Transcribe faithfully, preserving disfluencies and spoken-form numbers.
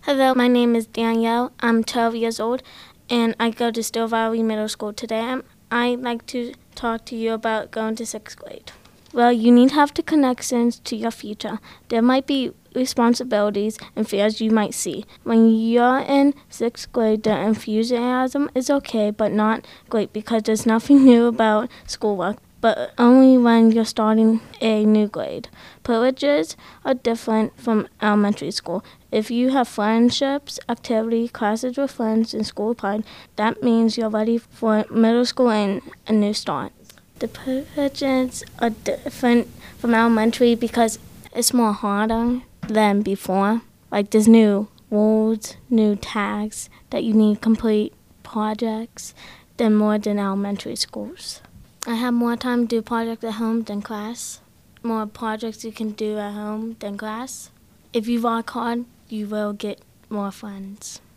Hello, my name is Danielle. I'm twelve years old, and I go to Still Valley Middle School today. I'd like to talk to you about going to sixth grade. Well, you need to have the connections to your future. There might be responsibilities and fears you might see. When you're in sixth grade, the enthusiasm is okay, but not great because there's nothing new about schoolwork, but only when you're starting a new grade. Privileges are different from elementary school. If you have friendships, activity, classes with friends, and school pride, that means you're ready for middle school and a new start. The privileges are different from elementary because it's more harder than before. Like there's new rules, new tags that you need to complete, projects, than more than elementary schools. I have more time to do projects at home than class. More projects you can do at home than class. If you work hard, you will get more friends.